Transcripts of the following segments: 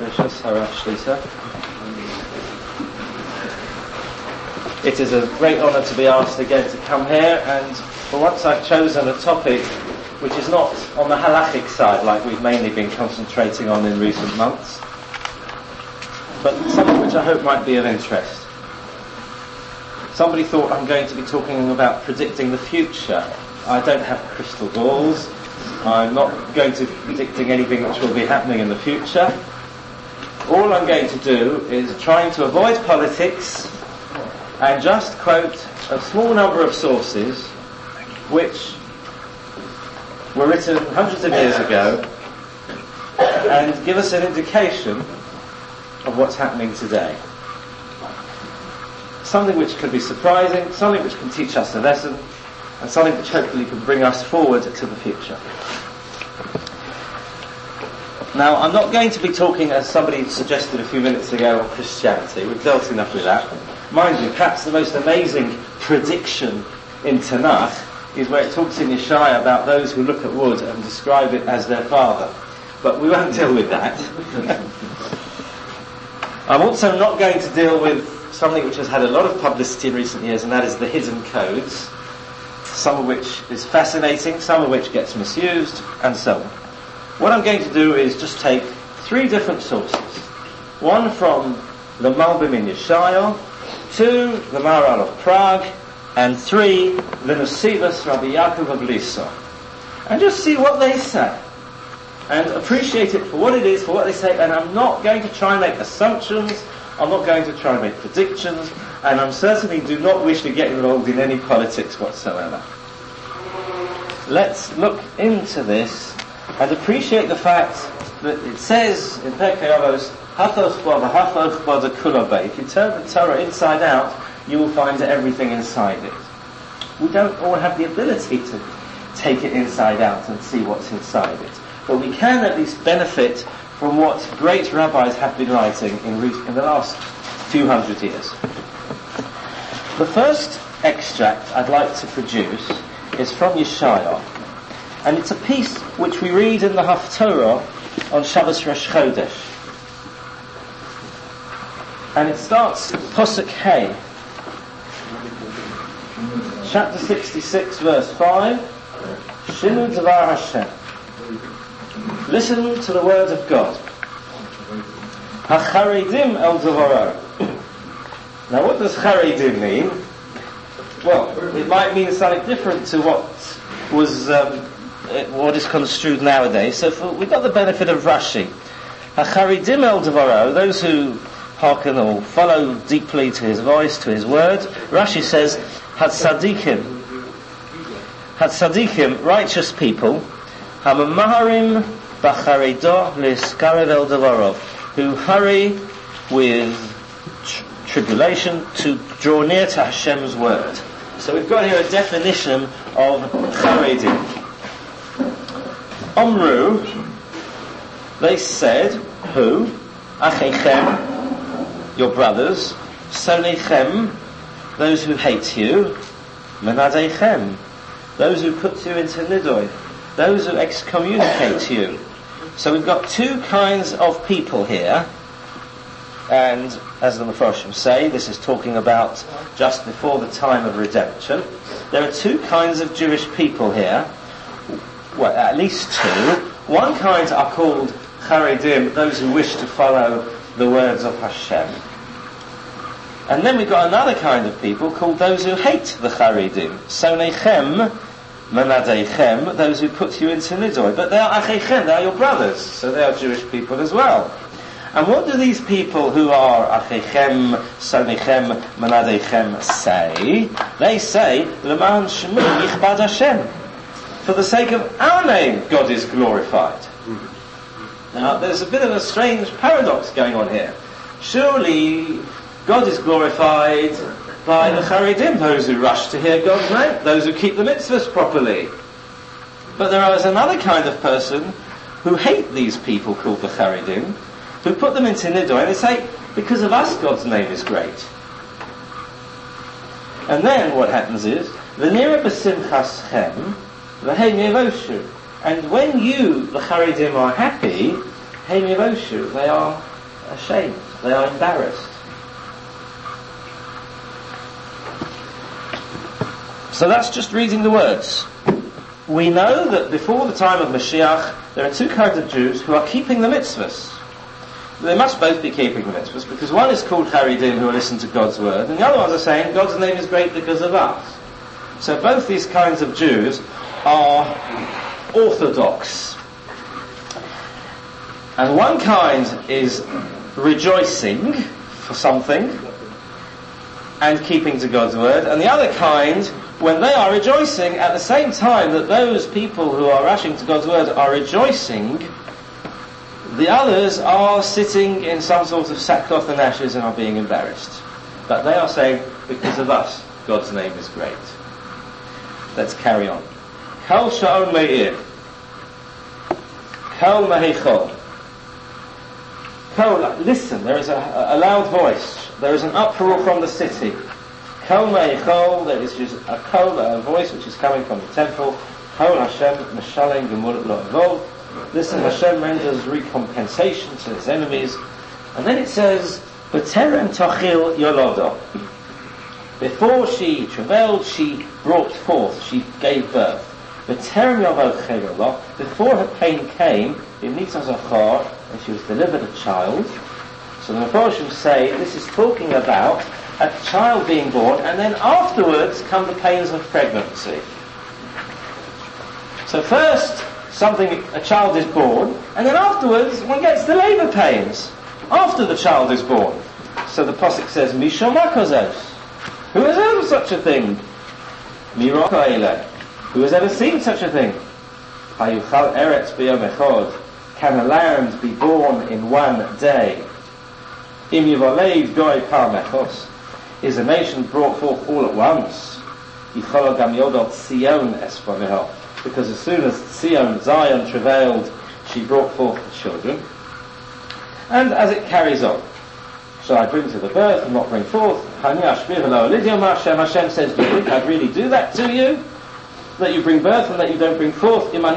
Precious Harav Shlita. It is a great honour to be asked again to come here, and for once I've chosen a topic which is not on the halachic side like we've mainly been concentrating on in recent months, but something which I hope might be of interest. Somebody thought I'm going to be talking about predicting the future. I don't have crystal balls. I'm not going to be predicting anything which will be happening in the future. All I'm going to do is trying to avoid politics and just quote a small number of sources which were written hundreds of years ago and give us an indication of what's happening today. Something which could be surprising, something which can teach us a lesson, and something which hopefully can bring us forward to the future. Now, I'm not going to be talking, as somebody suggested a few minutes ago, on Christianity. We've dealt enough with that. Mind you, perhaps the most amazing prediction in Tanakh is where it talks in Yeshaya about those who look at wood and describe it as their father. But we won't deal with that. I'm also not going to deal with something which has had a lot of publicity in recent years, and that is the hidden codes, some of which is fascinating, some of which gets misused, and so on. What I'm going to do is just take three different sources. One from the Malbim in Yeshaya, two, the Maharal of Prague, and three, the Nusivas Rabbi Yaakov of Lisa. And just see what they say. And appreciate it for what it is, for what they say, and I'm not going to try and make assumptions, I'm not going to try and make predictions, and I certainly do not wish to get involved in any politics whatsoever. Let's look into this and appreciate the fact that it says in Pirkei Avos, Hachoch bo v'hachoch bo d'kula bei. If you turn the Torah inside out, you will find everything inside it. We don't all have the ability to take it inside out and see what's inside it. But we can at least benefit from what great rabbis have been writing in the last few hundred years. The first extract I'd like to produce is from Yeshaya, and it's a piece which we read in the Haftorah on Shabbos Rosh Chodesh. And it starts Posuk Hey, chapter 66, verse 5, Shinu Devar Hashem. Listen to the word of God. HaCharedim el Devaro. Now what does Charedim mean? Well, it might mean something different to what is construed nowadays. So we've got the benefit of Rashi. HaCharedim el Devaro, those who hearken or follow deeply to his voice, to his word. Rashi says, Hatzadikim, righteous people, Hamamaharim b'charedo l'skarev el devarov, who hurry with tribulation to draw near to Hashem's word. So we've got here a definition of charedim. Omru, they said, who? Achechem, your brothers. Sonechem, those who hate you. Menadechem, those who put you into nidoi, those who excommunicate you. So we've got two kinds of people here, and as the Mefarshim say, this is talking about just before the time of redemption. There are two kinds of Jewish people here, well, at least two. One kind are called Charedim, those who wish to follow the words of Hashem. And then we've got another kind of people called those who hate the Charedim. Sonechem, Menadechem, those who put you into nidoi. But they are Achechem, they are your brothers, so they are Jewish people as well. And what do these people who are Achechem, Sonechem, Menadechem say? They say, L'man Shemu Yichbad Hashem. For the sake of our name, God is glorified. Now, there's a bit of a strange paradox going on here. Surely, God is glorified by the Charedim, those who rush to hear God's name, those who keep the mitzvahs properly. But there is another kind of person who hate these people called the Charedim, who put them into nidoi, and they say, because of us God's name is great. And then what happens is, v'nira b'simchaschem, v'heim yevoshu. And when you, the Charedim, are happy, heim yevoshu, they are ashamed. They are embarrassed. So that's just reading the words. We know that before the time of Mashiach, there are two kinds of Jews who are keeping the mitzvahs. They must both be keeping the mitzvahs, because one is called Haredim, who listen to God's word, and the other ones are saying God's name is great because of us. So both these kinds of Jews are orthodox. And one kind is rejoicing for something and keeping to God's word, and the other kind, when they are rejoicing at the same time that those people who are rushing to God's word are rejoicing, the others are sitting in some sort of sackcloth and ashes and are being embarrassed. But they are saying, because of us, God's name is great. Let's carry on. Kol sha'on me'ir. Kol mahichol. Kol, listen, there is a loud voice. There is an uproar from the city. Kol mahichol, there is just a kol, a voice which is coming from the temple. Kol Hashem meshalem gemur lo evol. Listen, Hashem renders recompensation to his enemies. And then it says, B'terem tochil yolodo. Before she travailed, she brought forth, she gave birth. B'terem yolodo, before her pain came, B'nita zachar, and she was delivered a child. So the Mephoshim say, this is talking about a child being born, and then afterwards come the pains of pregnancy. So first, a child is born, and then afterwards one gets the labour pains after the child is born. So the Pasuk says, Misha makozos. Who has heard of such a thing? Mirakaile. Who has ever seen such a thing? Hayuchal eretz b'yom echad. Can a land be born in one day? Im yivoleid goy par mechos. Is a nation brought forth all at once? Yichol gam yodot Sion esvaveho. Because as soon as Zion travailed, she brought forth the children. And as it carries on, shall I bring to the birth and not bring forth? Hashem says, do you think I'd really do that to you? That you bring birth and that you don't bring forth? That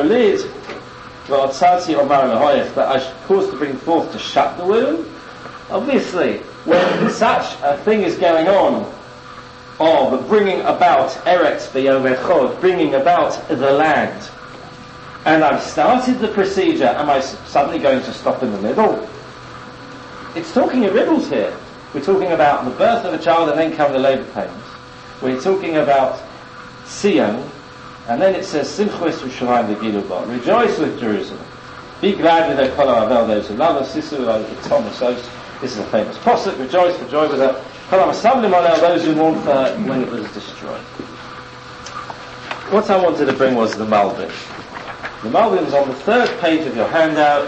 I should cause to bring forth to shut the womb? Obviously, when such a thing is going on, of bringing about Eretz B'yom Echad, bringing about the land, and I've started the procedure, am I suddenly going to stop in the middle? It's talking in riddles here. We're talking about the birth of a child and then come the labour pains. We're talking about Sion, and then it says Simchu es Yerushalayim v'gilu ba. Rejoice with Jerusalem. Be glad with her kol ha'avel, those who love her. Sisu v'al. This is a famous posuk. Rejoice for joy with her. Those who mourn for her when it was destroyed. What I wanted to bring was the Malbim. The Malbim is on the third page of your handout.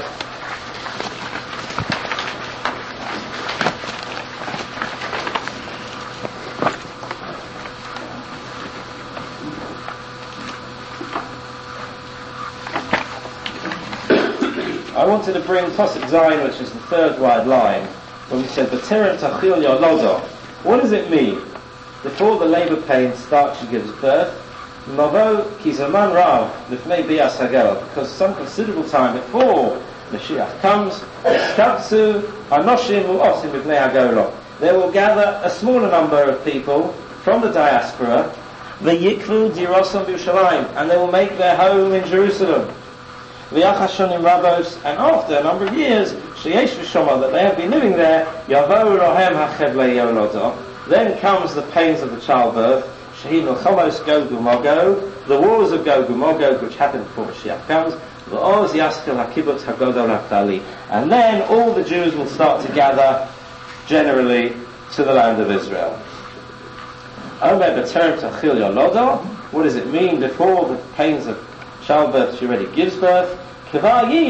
I wanted to bring Pasuk Zayin, which is the third wide line, when we said, B'terem tachil yolodo. What does it mean? Before the labour pain starts, she gives birth. Mavo kizaman rav lifnei bias hagel. Because some considerable time before Mashiach comes, skabtsu anoshim u'osim lifnei hagolo. They will gather a smaller number of people from the diaspora, v'yikvu dirosam b'Yerushalayim, and they will make their home in Jerusalem. V'yachashonim rabos, and after a number of years, sheyesh v'shoma, that they have been living there, yavo rohem hachevlei yolodo. Then comes the pains of the childbirth, shehi milchamos Gog u'Magog, the wars of Gog u'Magog, which happened before Mashiach comes, v'oz yaskil hakibutz hagodol naftali, and then all the Jews will start to gather generally to the land of Israel. Omer b'terem tachil yolodo. What does it mean before the pains of childbirth she already gives birth? That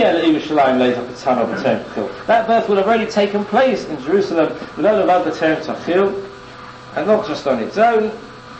birth would have already taken place in Jerusalem, and not just on its own.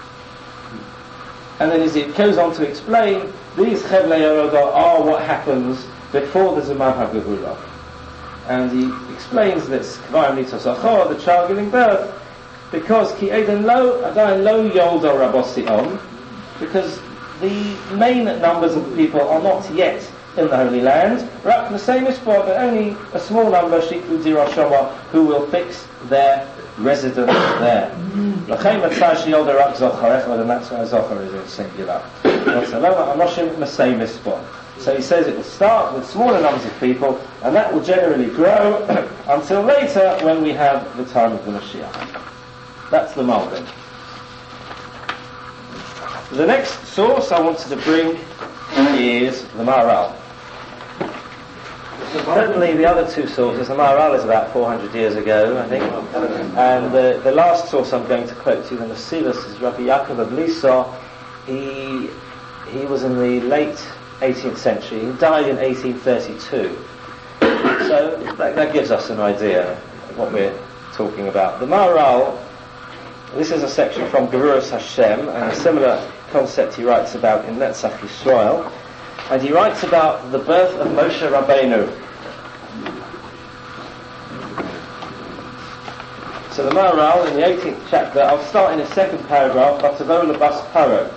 And then as it goes on to explain, these Chevlei Yolodo are what happens before the Zaman HaGevulah. And he explains this, the child giving birth, because Ki Eden Lo Adain Lo Yoldo Rabosi On, because the main numbers of the people are not yet in the Holy Land. Rak the same is for, but only a small number, Shiklu Diroshoma, who will fix their residence there. And that's why Zohar is in singular. So he says it will start with smaller numbers of people, and that will generally grow until later when we have the time of the Mashiach. That's the Malbim. The next source I wanted to bring is the Maharal. Certainly the other two sources, the Maharal is about 400 years ago, I think, and the last source I'm going to quote to you, the Mesilas, is Rabbi Yaakov of Lisa. He was in the late 18th century. He died in 1832. So that gives us an idea of what we're talking about. The Maharal, this is a section from Gevuras Hashem, and a similar concept he writes about in Netzach Yisrael, and he writes about the birth of Moshe Rabbeinu. So the Maharal in the 18th chapter, I'll start in the second paragraph, Vatavo Lebas Paro.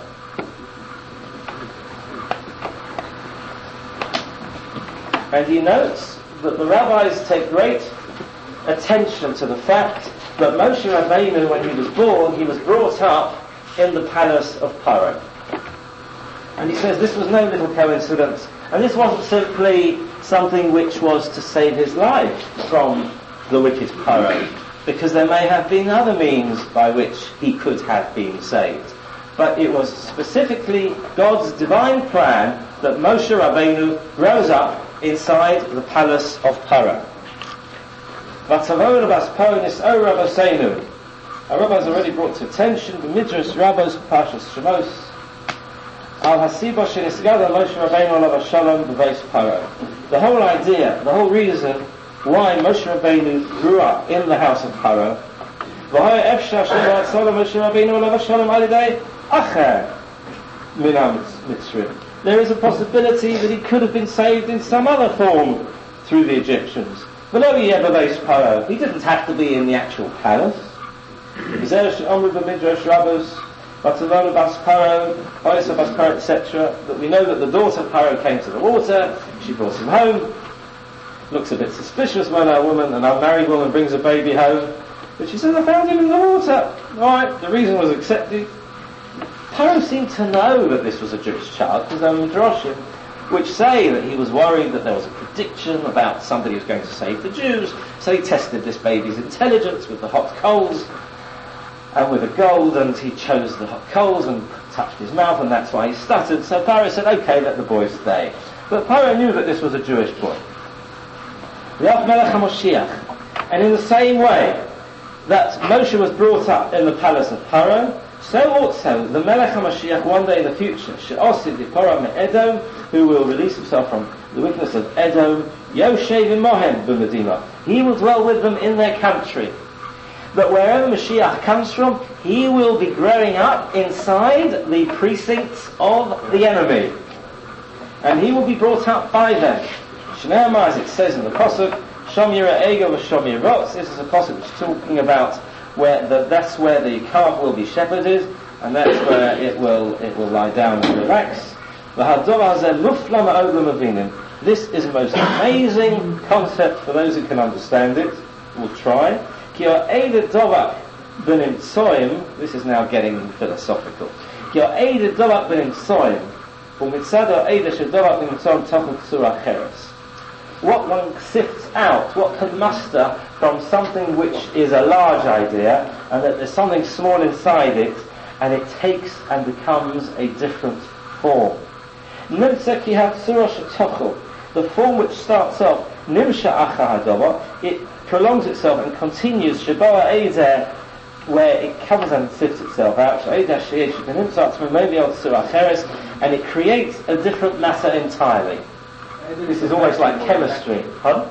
And he notes that the rabbis take great attention to the fact that Moshe Rabbeinu, when he was born, he was brought up in the palace of Paro. And he says this was no little coincidence, and this wasn't simply something which was to save his life from the wicked Paro, because there may have been other means by which he could have been saved. But it was specifically God's divine plan that Moshe Rabbeinu grows up inside the palace of Paro. Our rabbis already brought to attention the Midrash Rabbos Parshas Shemos Al Hasiba Shenisgada Moshe Rabbeinu Alav Shalom B'Veis Paro. The whole idea, the whole reason why Moshe Rabbeinu grew up in the house of Paro, V'haya Efshar Shevat Shalom Moshe Rabbeinu Alav Shalom Alidei Acher Minam Mitzrim. There is a possibility that he could have been saved in some other form through the Egyptians. He didn't have to be in the actual palace. Etc. That we know that the daughter of Paro came to the water, she brought him home. Looks a bit suspicious when a unmarried woman brings a baby home. But she says, I found him in the water. Alright, the reason was accepted. Paro seemed to know that this was a Jewish child, because there are midrashim which say that he was worried that there was a prediction about somebody who was going to save the Jews, so he tested this baby's intelligence with the hot coals and with the gold, and he chose the hot coals and touched his mouth, and that's why he stuttered. So Paro said, okay, let the boy stay. But Paro knew that this was a Jewish boy. And in the same way that Moshe was brought up in the palace of Paro, so also the Melech HaMashiach one day in the future, She'osid Yipora Me'edom, who will release himself from the wickedness of Edom, Yoshev Mohem B'Medina. He will dwell with them in their country. But wherever Mashiach comes from, he will be growing up inside the precincts of the enemy. And he will be brought up by them. Shneimar, as it says in the Pasuk, Shom Yireh Ego v'Shom Yirotz. This is a Pasuk which is talking about that's where the calf will be shepherded, and that's where it will lie down and relax. This is the most amazing concept for those who can understand it. We'll try. This is now getting philosophical. What one sifts out, what can muster from something which is a large idea, and that there's something small inside it, and it takes and becomes a different form. The form which starts off, it prolongs itself and continues, where it covers and sifts itself out, and it creates a different matter entirely. This is almost like chemistry. Pardon?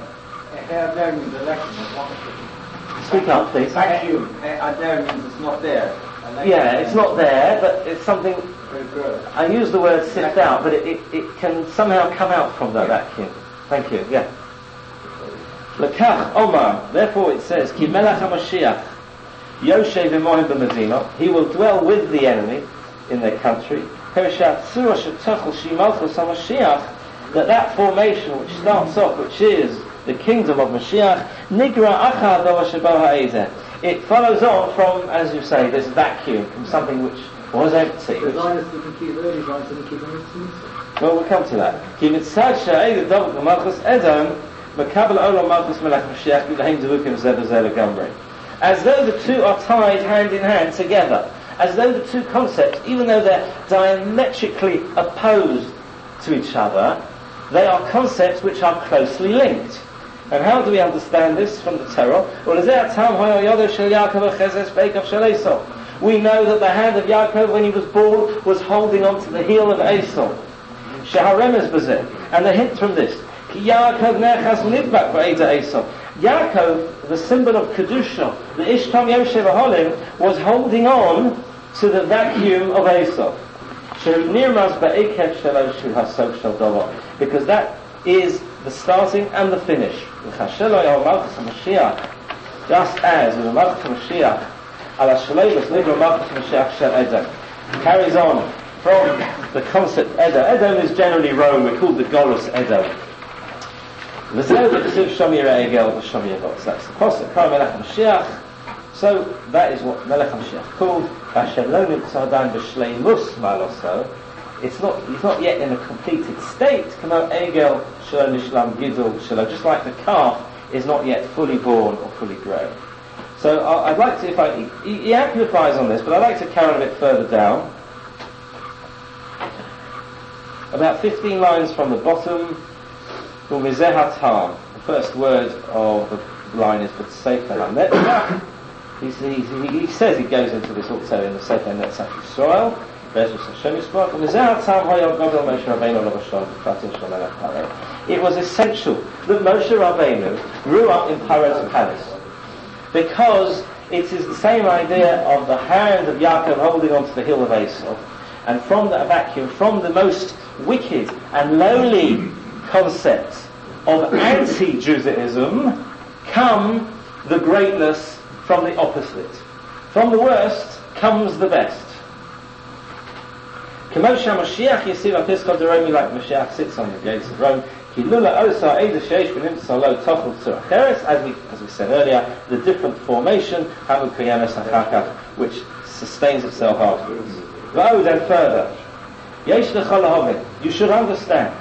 Speak up, please. Vacuum. There means it's not there. Yeah, it's not there, but it's something. I use the word sift out, but it can somehow come out from that vacuum. Thank you. Yeah. Lekach Omar. Therefore, it says, Ki Melech HaMashiach Yoshev Imohim b'Medina. He will dwell with the enemy in their country. Perishat Tzura Shetachel Shimalchus HaMashiach. that formation which starts off, which is the kingdom of Mashiach, Nigra Achad Sheba Ha'ezeh. It follows on from, as you say, this vacuum, from something which was empty. The dynasty can keep early dynasty can keep empty. Well, we'll come to that. Ki mitzad she'ed David Malchus Edom, Makabel Olam Malchus Melech Mashiach B'Lahem Devukim Zeh V'Zeh Legamrei. As though the two are tied hand in hand together, as though the two concepts, even though they're diametrically opposed to each other, they are concepts which are closely linked. And how do we understand this from the Torah? We know that the hand of Yaakov when he was born was holding on to the heel of Esau. And the hint from this, Yaakov, the symbol of Kedusha, the Ishtam Yoshev Aholim, was holding on to the vacuum of Esau. Because that is the starting and the finish. Just as with the Malchus Mashiach, carries on from the concept Edom. Edom is generally Rome. We call the Golus Edom. That's the concept. So that is what Melech HaMashiach called. He's not yet in a completed state. Just like the calf is not yet fully born or fully grown. So I'd like to, he amplifies on this, but I'd like to carry on a bit further down. About 15 lines from the bottom. The first word of the line is B'Sefer HaNetzach. He says he goes into this also in the Sefer Netzach Yisrael. It was essential that Moshe Rabbeinu grew up in Paro's palace, because it is the same idea of the hand of Yaakov holding onto the heel of Esau, and from that vacuum, from the most wicked and lowly concepts of anti-Judaism, come the greatness from the opposite. From the worst comes the best. Like Mashiach sits on the gates of Rome. As we said earlier, the different formation, which sustains itself afterwards. Then further, you should understand,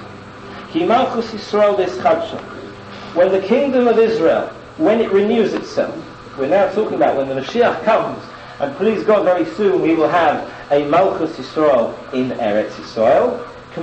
when the kingdom of Israel, when it renews itself, we're now talking about when the Mashiach comes, and please God, very soon we will have a Malchus Yisrael in Eretz Yisrael,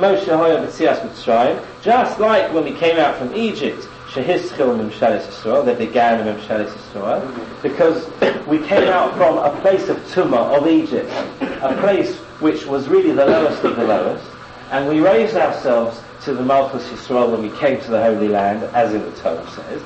just like when we came out from Egypt, they began in Memshalis Yisrael, because we came out from a place of Tumah of Egypt, a place which was really the lowest of the lowest, and we raised ourselves to the Malchus Yisrael when we came to the Holy Land, as in the Torah says.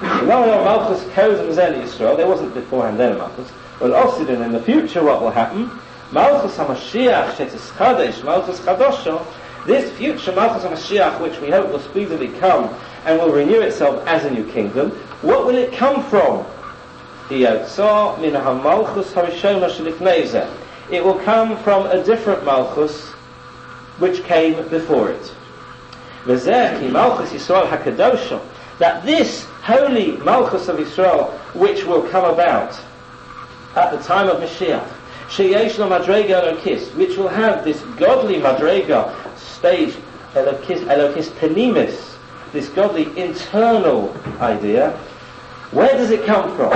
There wasn't beforehand then a Malchus. Well, also in the future what will happen? Malchus HaMashiach Shetis Chadesh, Malchus Chadosho, this future Malchus HaMashiach, which we hope will speedily come and will renew itself as a new kingdom, what will it come from? It will come from a different Malchus which came before it. That this holy Malchus of Israel, which will come about at the time of Mashiach, which will have this godly madrega stage, Elokis Penimis, this godly internal idea. Where does it come from?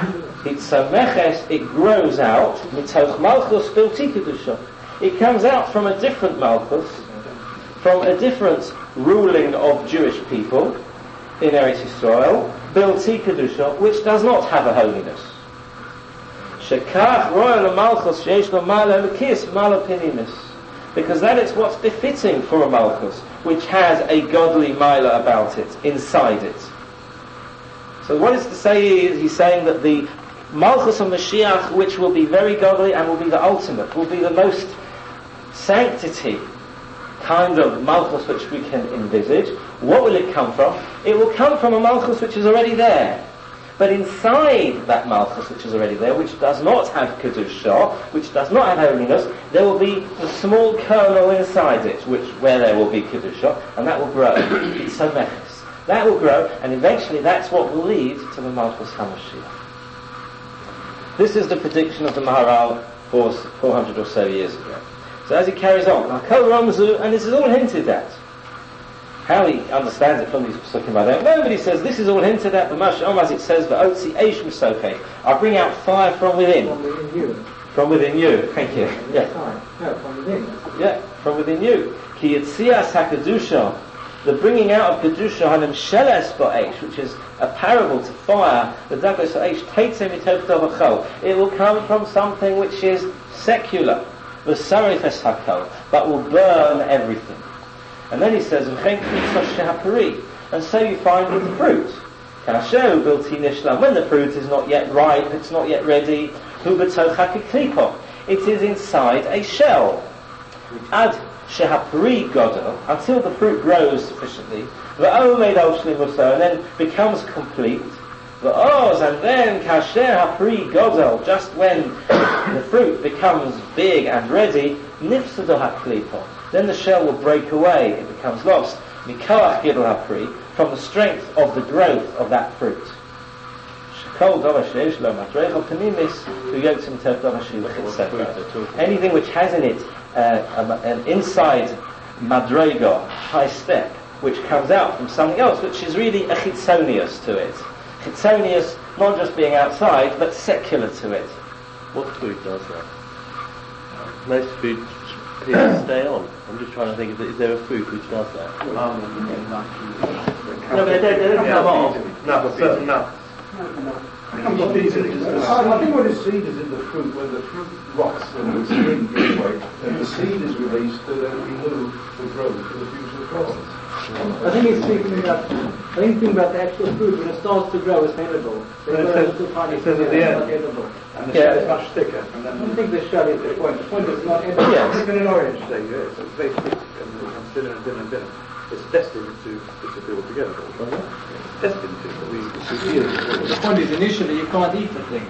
It grows out, mitoch Malchus bilti kedusha. It comes out from a different Malchus, from a different ruling of Jewish people in Eretz Yisrael, bilti kedusha, which does not have a holiness. Shekach royal Malchus sheish lo malo lekis malo penimis, because that is what's befitting for a Malchus, which has a godly mila about it, inside it. So what is to say is, he's saying that the Malchus of Mashiach, which will be very godly and will be the ultimate, will be the most sanctity kind of Malchus which we can envisage. What will it come from? It will come from a Malchus which is already there. But inside that Malchus, which is already there, which does not have Kedusha, which does not have holiness, there will be a small kernel inside it, where there will be Kedusha, and that will grow. It's so mechus. That will grow, and eventually that's what will lead to the Malchus HaMashiach. This is the prediction of the Maharal 400 or so years ago. So as he carries on, and this is all hinted at. How he understands it from these psukim, I don't know, but he says this is all hinted at. The Mash'am, as it says, "V'otzi eish misokeh." I'll bring out fire from within. From within you. From within you. Thank you. Yeah. No, from within. Yeah, from within you. Ki yitzias hakadusha, the bringing out of kedusha hanem sheles ba'esh, which is a parable to fire. The dagos ha'esh teitzeh mitoch davachol. It will come from something which is secular, v'sarifes hakol, but will burn everything. And then he says, and so you find with the fruit. When the fruit is not yet ripe, it's not yet ready, it is inside a shell. Ad shehapri godel, until the fruit grows sufficiently, and then becomes complete. And then kasher hapri godel, just when the fruit becomes big and ready, nifsado haklipo. Then the shell will break away, it becomes lost. Mikoach gidol hapri, from the strength of the growth of that fruit. Anything which has in it an inside madrega, high step, which comes out from something else, which is really a chitzonius to it. Chitzonius, not just being outside, but secular to it. What food does that? Most food stay on. I'm just trying to think, is there a fruit which does that? No, but they don't come off. No, but certain nuts. I think what is seen is in the fruit, when the fruit rots and the skin gives way, and the seed is released to then remove the growth for the future crops. I think he's speaking about, anything about the actual fruit, when it starts to grow, it's edible. It says at the end. Edible. And the shell is much thicker. And I then don't think the shell is the point. The point is not edible. Yes. even an orange thing, it's very thick and it becomes thinner and thinner and thinner. It's destined to disappear altogether. It's destined to. The point is, initially, you can't eat the thing.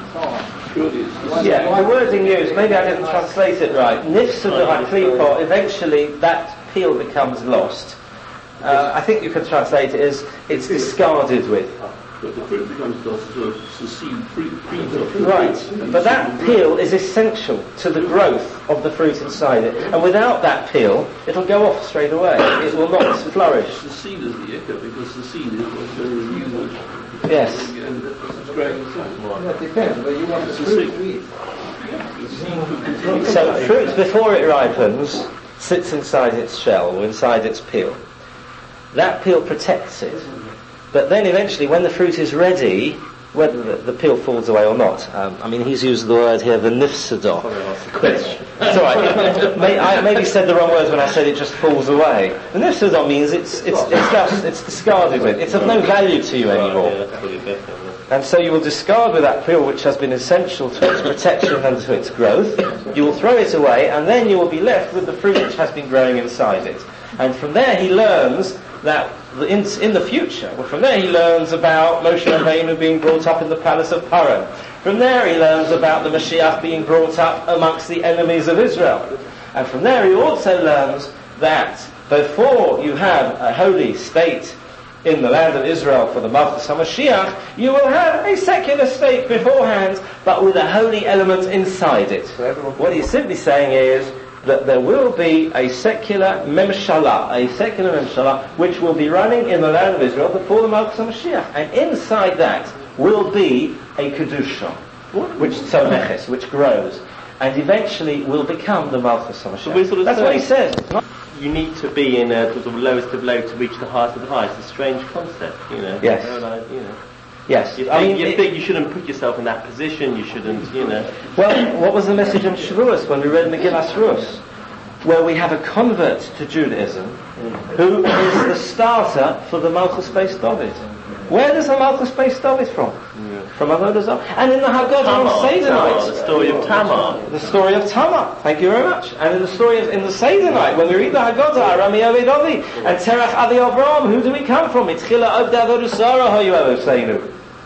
Yeah, the wording used, maybe I didn't translate it right. Nifsado haklipo, eventually that peel becomes lost. I think you can translate it as it's discarded with. But the fruit becomes lost, so the seed frees off. Right, but that peel is essential to the growth of the fruit inside it. And without that peel, it'll go off straight away. It will not flourish. The seed is the ikka, because the seed is what's going to renew it. Yes. And it's growing inside. That depends, but you want the fruit to eat. So fruit, before it ripens, sits inside its shell or inside its peel. That peel protects it. But then eventually, when the fruit is ready, whether the peel falls away or not, he's used the word here, the nifsadah. It's alright. I maybe said the wrong words when I said it just falls away. The nifsadah means it's discarded with. It's of no value to you anymore. And so you will discard with that peel which has been essential to its protection and to its growth. You will throw it away, and then you will be left with the fruit which has been growing inside it. And from there he learns that in the future, from there he learns about Moshe Rabbeinu being brought up in the palace of Paran. From there he learns about the Mashiach being brought up amongst the enemies of Israel. And from there he also learns that before you have a holy state in the land of Israel for the Malchus HaMashiach, you will have a secular state beforehand, but with a holy element inside it. What he's simply saying is that there will be a secular memshala, which will be running in the land of Israel before the Malchus HaMashiach. And inside that will be a kedusha, which grows, and eventually will become the Malchus HaMashiach. That's what he says. You need to be in a sort of lowest of low to reach the highest of the high. It's a strange concept, Yes. Yes. You think you shouldn't put yourself in that position, you shouldn't, Well, what was the message on Shavuos when we read Megillah Shavuos? Where we have a convert to Judaism who is the starter for the Malchus Beis David. Where does the Malchus Beis David from? From Avodah Zarah. And in the Haggadah on Seder night, the story of Tamar. The story of Tamar. Thank you very much. And in the story in the Seder night, when we read the Haggadah, Rami Oved Avi, and Terach Adi Avraham, who do we come from? It's Chila Oved Avodah Zarah, Hayu Eloseinu.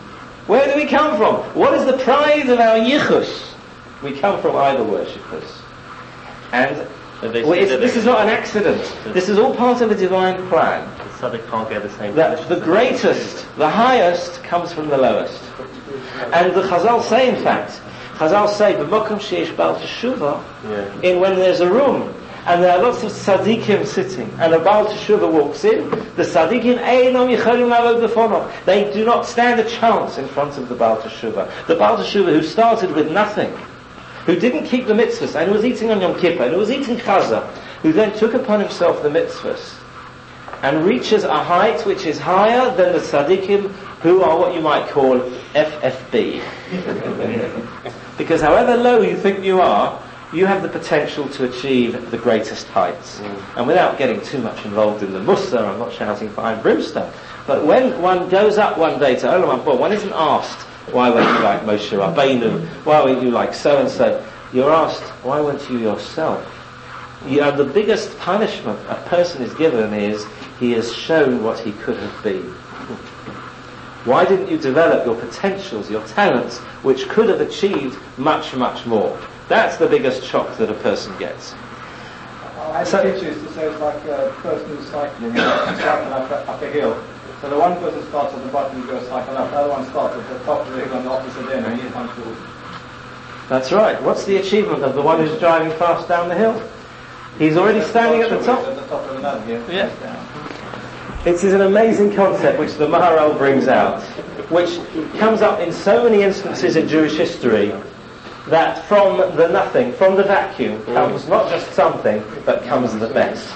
Where do we come from? What is the pride of our yichus? We come from idol worshippers. And this is not an accident. This is all part of a divine plan. So they can't get the same. That the greatest, the highest, comes from the lowest. And the Chazal say, in fact, Chazal say, "B'mokum sheish bal teshuva," in when there's a room and there are lots of tzaddikim sitting, and a Baal Teshuva walks in, the tzaddikim einam yicholim lavod befono. They do not stand a chance in front of the Baal Teshuva. The Baal Teshuva who started with nothing, who didn't keep the mitzvahs, and was eating on Yom Kippur, and who was eating chaza, who then took upon himself the mitzvahs, and reaches a height which is higher than the tzaddikim who are what you might call FFB. Because however low you think you are, you have the potential to achieve the greatest heights. And without getting too much involved in the mussar, I'm not shouting fire and brimstone, but when one goes up one day to Olam Haba, one isn't asked, why weren't you like Moshe Rabbeinu? Why weren't you like so-and-so? You're asked, why weren't you yourself? The biggest punishment a person is given is he has shown what he could have been. Why didn't you develop your potentials, your talents, which could have achieved much, much more? That's the biggest shock that a person gets. I had a picture used to say it's like a person who's cycling up a hill. So the one person starts at the bottom and goes cycle up, the other one starts at the top of the hill on the opposite end, and he comes forward. That's right. What's the achievement of the one who's driving fast down the hill? He's already standing at the top. At the top of another hill. Yeah. It is an amazing concept which the Maharal brings out, which comes up in so many instances in Jewish history, that from the nothing, from the vacuum, comes not just something, but comes the best.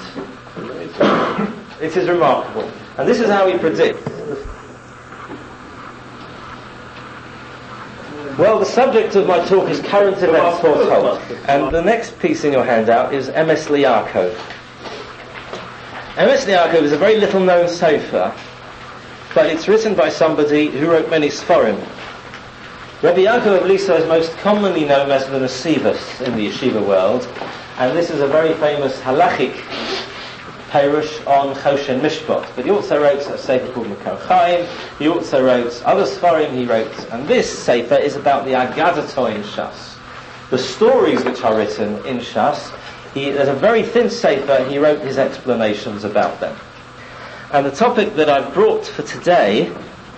It is remarkable. And this is how we predict. Well, the subject of my talk is current events foretold. And the next piece in your handout is Emes Liyaakov. Emes Liyaakov is a very little known sefer, but it's written by somebody who wrote many Sforim. Rabbi Yaakov of Lisa is most commonly known as the Nesivos in the yeshiva world, and this is a very famous halachic perush on Choshen Mishpat. But he also wrote a sefer called Makar Chaim, he also wrote other Sforim he wrote, and this sefer is about the Agadato in Shas. The stories which are written in Shas, there's a very thin sefer, and he wrote his explanations about them. And the topic that I've brought for today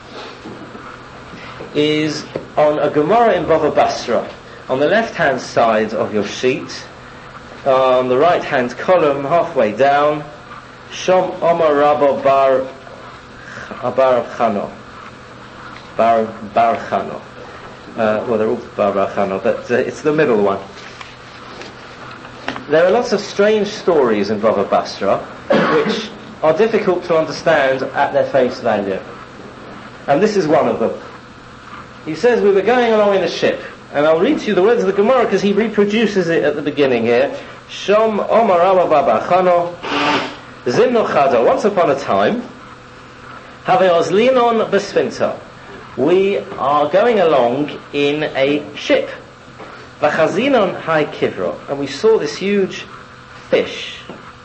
is on a Gemara in Bava Basra. On the left-hand side of your sheet, on the right-hand column, halfway down, Shom Omar Rabba Bar Chano. Bar Chano. Well, they're all Bar Chano, but it's the middle one. There are lots of strange stories in Bava Basra, which are difficult to understand at their face value. And this is one of them. He says, we were going along in a ship, and I'll read to you the words of the Gemara because he reproduces it at the beginning here. Shom Omar Rabba Bar Chano Zimno Chada. Once upon a time, Haveos Linon Besfinta. We are going along in a ship. Vachazinon Hai Kivro. And we saw this huge fish.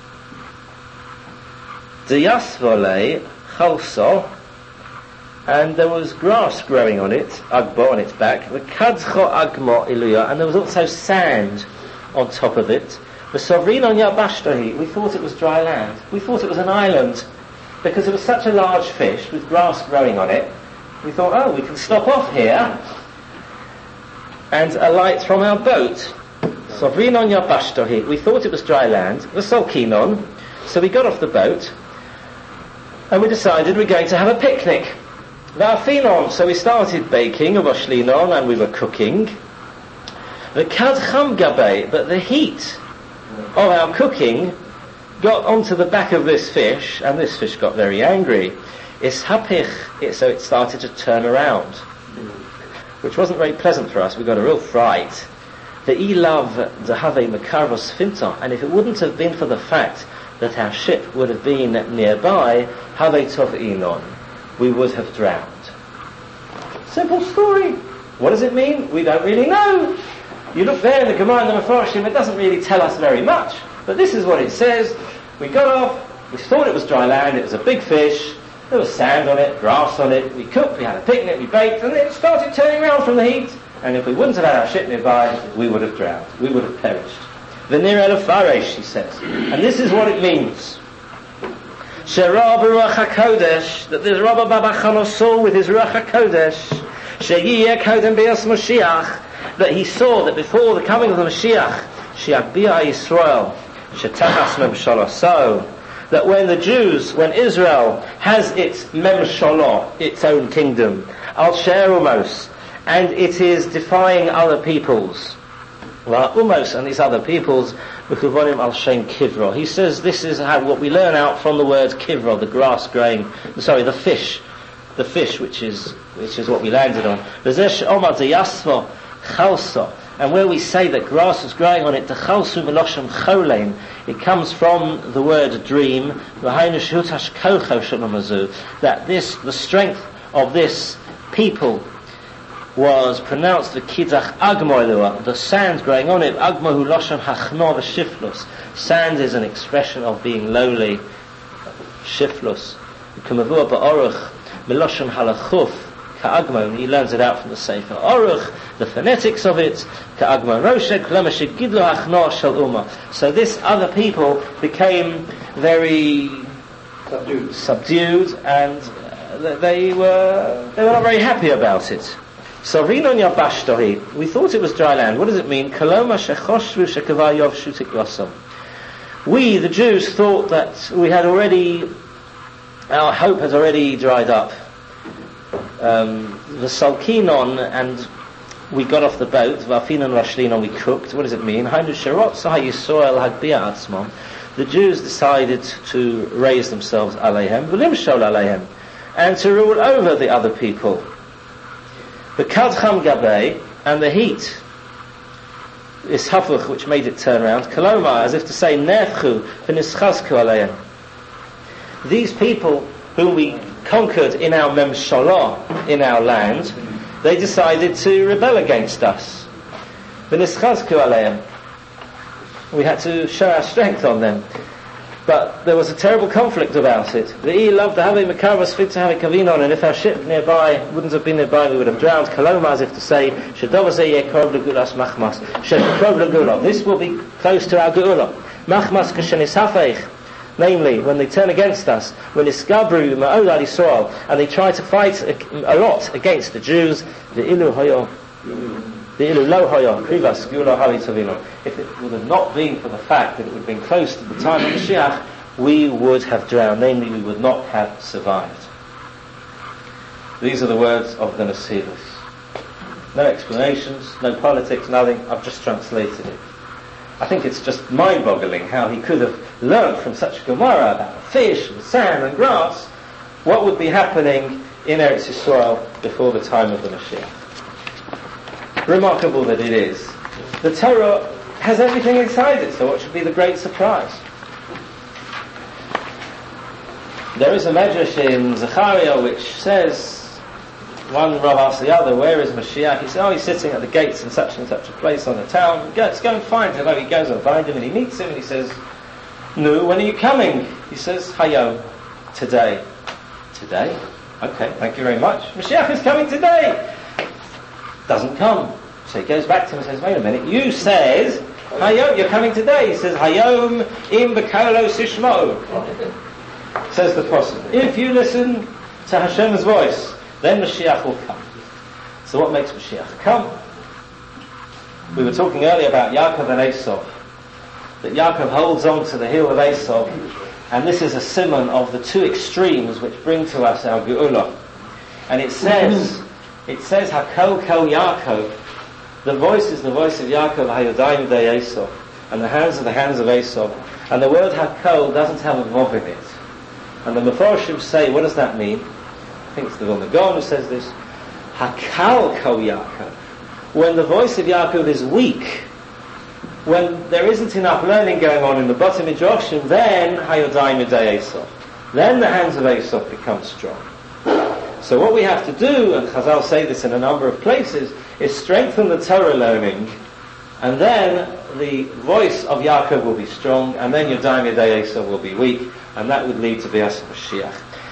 Diyasvole Chalso. And there was grass growing on it, Agbo on its back. V'kadzcho Agmo Iluya. And there was also sand on top of it. V'sovrinon Yabashtahi. We thought it was dry land. We thought it was an island. Because it was such a large fish with grass growing on it. We thought, oh, we can stop off here and alight from our boat. Sovrinon Yabashtahi. We thought it was dry land. V'solkinon. So we got off the boat and we decided we're going to have a picnic. V'afinon. So we started baking, uvashlinon, and we were cooking. V'kad cham gabei. But the heat of our cooking got onto the back of this fish, and this fish got very angry. Ishapich, so it started to turn around, which wasn't very pleasant for us. We got a real fright. The ilav dehave mekarvos finta, and if it wouldn't have been for the fact that our ship would have been nearby, have tov inon, we would have drowned. Simple story. What does it mean? We don't really know. You look there in the Gemara and the Mefarshim, it doesn't really tell us very much. But this is what it says. We got off, we thought it was dry land, it was a big fish, There was sand on it, grass on it, we cooked, we had a picnic, we baked, and it started turning around from the heat. And if we wouldn't have had our ship nearby, we would have drowned. We would have perished. V'nir el faresh, he says. And this is what it means. She'ra b'ruach HaKodesh, that the Rabbi Baba Chana saw with his Ruach HaKodesh, she'yiyeh kodem b'yos Mashiach, that he saw that before the coming of the Mashiach, she'agbiya Yisrael, she'tachas memshalah, so that when Israel has its memshalah, its own kingdom, al she'erumos, and it is defying other peoples, umos and these other peoples, b'chuvonim al shem kivro. He says this is what we learn out from the word kivro, the fish, which is what we landed on. And where we say that grass is growing on it, it comes from the word dream, that the strength of this people was pronounced the kidach agmoilua, the sand growing on it, agmohu loshon hachno v'shiflus. Sand is an expression of being lowly, shiflus. Kumavua ba'oruch miloshon halachuf ka'agmo, he learns it out from the Sefer Oruch, the phonetics of it, ka'agmo roshek lemashik gidlo hachno shel umma. So this other people became very subdued, and they were not very happy about it. So Rinon Yabashtohi, we thought it was dry land. What does it mean? Kaloma shechoshvu shekava yovshu tikvasom. We, the Jews, thought that our hope has already dried up. The Salkinon, and we got off the boat. Vafinon Rashlinon, we cooked. What does it mean? Hainu Sherot Sah Yisrael Hagbia Atzmon. The Jews decided to raise themselves aleihem, v'limshol aleihem, and to rule over the other people. The kadcham gabei, and the heat is hafuch, which made it turn around. Kaloma, as if to say, nefchu v'nischazku aleihem. These people whom we conquered in our memshalah, in our land, they decided to rebel against us. V'nischazku aleihem. We had to show our strength on them. But there was a terrible conflict about it. The E loved to have a Makavas fit to have a Kavinon, and if our ship nearby wouldn't have been nearby, we would have drowned. Kaloma, as if to say, this will be close to our Geula. Machmas kashenisafeich, namely, when they turn against us, when iskabru ma'olad Yisrael, and they try to fight a lot against the Jews, the ilu hoyo. If it would have not been for the fact that it would have been close to the time of Mashiach, we would have drowned, namely we would not have survived. These are the words of the Nasilas. No explanations, no politics, nothing. I've just translated it. I think it's just mind-boggling how he could have learnt from such a Gemara about fish and sand and grass what would be happening in Eretz Yisrael before the time of the Mashiach. Remarkable that it is. The Torah has everything inside it, so what should be the great surprise? There is a medrash in Zechariah which says, one Rav asks the other, where is Mashiach? He says, he's sitting at the gates in such and such a place on the town. Let's go and find him. He goes and finds him, and he meets him, and he says, no, when are you coming? He says, Hayom, today. Today? Okay, thank you very much. Mashiach is coming today. Doesn't come. So he goes back to him and says, wait a minute, you said, Hayom, you're coming today. He says, Hayom im bekalo sishmo. Says the prophet, if you listen to Hashem's voice, then Mashiach will come. So what makes Mashiach come? We were talking earlier about Yaakov and Esau, that Yaakov holds on to the heel of Esau, and this is a simon of the two extremes which bring to us our Geula. And it says, Hakol Kol Yaakov, the voice is the voice of Yaakov, Hayodayim de Esau, and the hands are the hands of Esau. And the word Hakol doesn't have a vav in it. And the Mefarshim say, what does that mean? I think it's the Vilna Gaon who says this. Hakal Kol Yaakov. When the voice of Yaakov is weak, when there isn't enough learning going on in the bottom Midrashim, then Hayodayim de Esau. Then the hands of Esau become strong. So what we have to do, and Chazal say this in a number of places, is strengthen the Torah learning, and then the voice of Yaakov will be strong, and then Yodayim Yedei Esau will be weak, and that would lead to Bias Mashiach.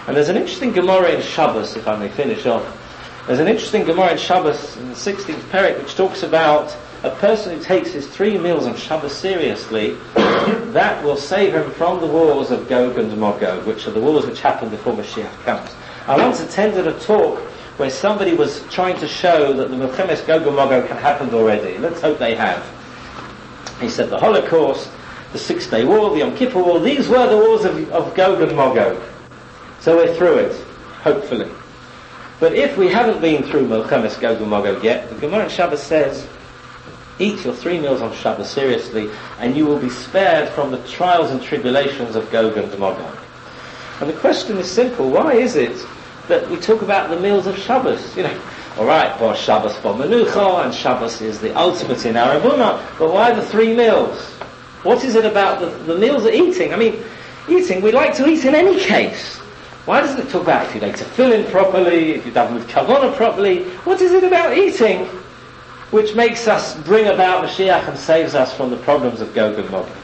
And there's an interesting Gemara in Shabbos, if I may finish off. There's an interesting Gemara in Shabbos in the 16th Perek which talks about a person who takes his 3 meals on Shabbos seriously, that will save him from the wars of Gog and Magog, which are the wars which happen before Mashiach comes. I once attended a talk where somebody was trying to show that the Milchemes Gog and Magog had happened already. Let's hope they have. He said the Holocaust, the 6-Day War, the Yom Kippur War, these were the wars of Gog and Magog. So we're through it, hopefully. But if we haven't been through Milchemes Gog and Magog yet, the Gemara in Shabbos says, eat your 3 meals on Shabbos seriously, and you will be spared from the trials and tribulations of Gog and Magog. And the question is simple: why is it that we talk about the meals of Shabbos? Alright, well, Shabbos for Menucha, and Shabbos is the ultimate in our Emunah, but why the 3 meals? What is it about the meals of eating? I mean, eating, we like to eat in any case. Why doesn't it talk about if you ate a fill-in properly, if you done with kavanah properly? What is it about eating which makes us bring about Mashiach and saves us from the problems of Gog and Magog?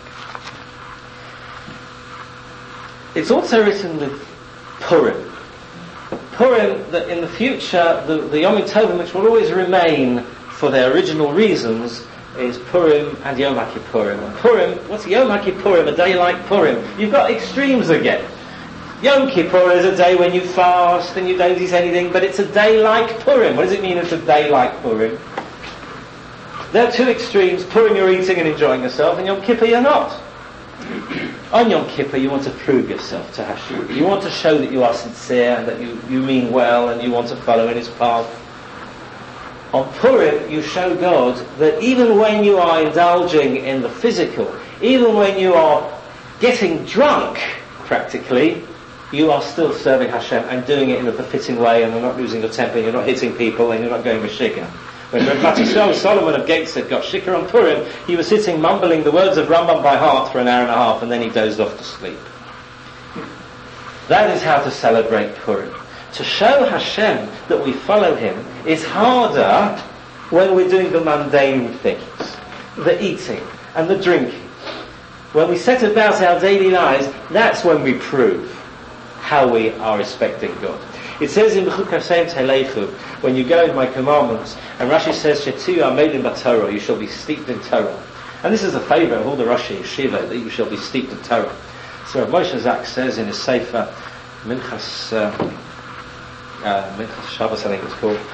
It's also written with Purim. Purim, that in the future, the Yom Tovim, which will always remain for their original reasons, is Purim and Yom HaKippurim. And Purim, what's Yom HaKippurim, a day like Purim? You've got extremes again. Yom Kippur is a day when you fast and you don't eat anything, but it's a day like Purim. What does it mean it's a day like Purim? There are 2 extremes. Purim you're eating and enjoying yourself, and Yom Kippur you're not. On Yom Kippur you want to prove yourself to Hashem. You want to show that you are sincere and that you mean well and you want to follow in His path. On Purim you show God that even when you are indulging in the physical, even when you are getting drunk, practically, you are still serving Hashem and doing it in a befitting way, and you're not losing your temper, you're not hitting people, and you're not going with shikar. When Matisyahu Solomon of Gateshead got shikar on Purim, he was sitting mumbling the words of Rambam by heart for an hour and a half, and then he dozed off to sleep. That is how to celebrate Purim. To show Hashem that we follow Him is harder when we're doing the mundane things, the eating and the drinking. When we set about our daily lives, that's when we prove how we are respecting God. It says in B'chukasem Telechu, when you go in my commandments, and Rashi says, Shetu Amedim B'Torah, you shall be steeped in Torah. And this is a favour of all the Rashi Yeshiva, that you shall be steeped in Torah. So Moshe Zak says in his Sefer, Minchas Shabbos, I think it's called.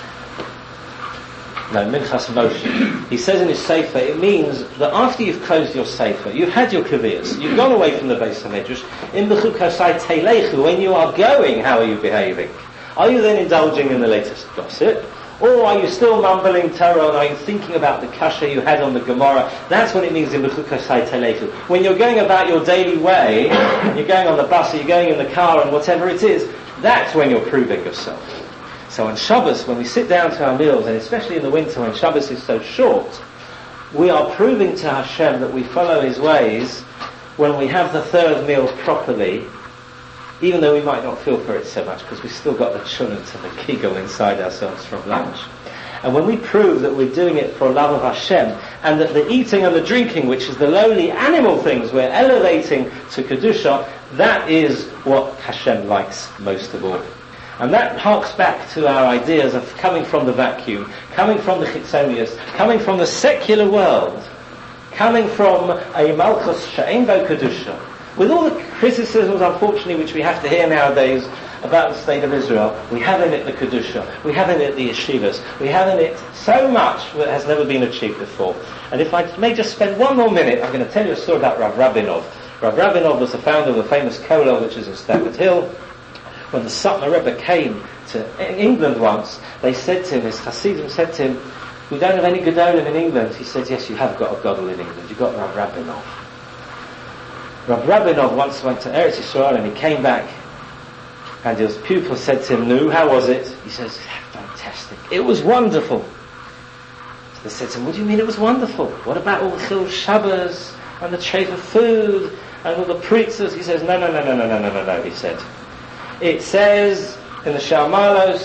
No, Minchas Moshe. He says in his Sefer, it means that after you've closed your Sefer, you've had your kaviyas, you've gone away from the Beis HaMidrash, in B'chukosai Teilechu, when you are going, how are you behaving? Are you then indulging in the latest gossip? Or are you still mumbling Torah, and are you thinking about the kasha you had on the Gemara? That's what it means in B'chukosai Teilechu. When you're going about your daily way, you're going on the bus, or you're going in the car, and whatever it is, that's when you're proving yourself. So on Shabbos, when we sit down to our meals, and especially in the winter when Shabbos is so short, we are proving to Hashem that we follow His ways when we have the 3rd meal properly, even though we might not feel for it so much, because we've still got the chunnut and the kigel inside ourselves from lunch. And when we prove that we're doing it for love of Hashem, and that the eating and the drinking, which is the lowly animal things, we're elevating to Kedusha, that is what Hashem likes most of all. And that harks back to our ideas of coming from the vacuum, coming from the chitzonius, coming from the secular world, coming from a malchus she'ein bo kedusha. With all the criticisms, unfortunately, which we have to hear nowadays about the state of Israel, we have in it the kedusha, we have in it the yeshivas, we have in it so much that has never been achieved before. And if I may just spend one more minute, I'm going to tell you a story about Rav Rabinov. Rav Rabinov was the founder of the famous kollel, which is in Stamford Hill. When the Satmar Rebbe came to England once, they said to him, his Hasidim said to him, we don't have any Gedolim in England. He said, yes, you have got a Gadol in England. You've got Rav Rabinov. Rav Rabinov once went to Eretz Yisrael and he came back and his pupil said to him, "Nu, how was it?" He says, "Fantastic. It was wonderful." So they said to him, "What do you mean it was wonderful? What about all the Chil Shabbos and the treif of food and all the pretzels?" He says, No, he said. It says in the Shalmalos,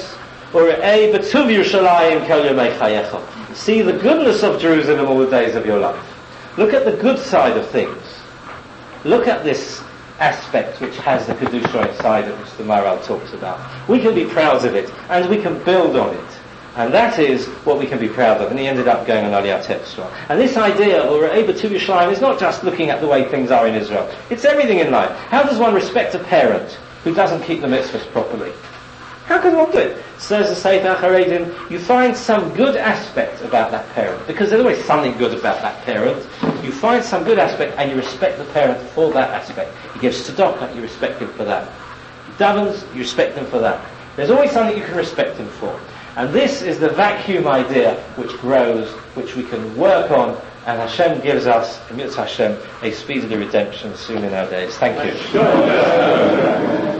see the goodness of Jerusalem all the days of your life. Look at the good side of things. Look at this aspect which has the Kedusha inside it, which the Maharal talks about. We can be proud of it, and we can build on it. And that is what we can be proud of. And he ended up going on Aliyat Extra. And this idea of Re'eh B'tu Yishalayim is not just looking at the way things are in Israel. It's everything in life. How does one respect a parent who doesn't keep the mitzvahs properly? How can one do it? Says the Sefer HaCharedim, you find some good aspect about that parent, because there's always something good about that parent. You find some good aspect and you respect the parent for that aspect. He gives tzedakah, you respect him for that. He davens, you respect him for that. There's always something you can respect him for. And this is the vacuum idea which grows, which we can work on, and Hashem gives us, Mitzvah Hashem, a speedy redemption soon in our days. Thank you.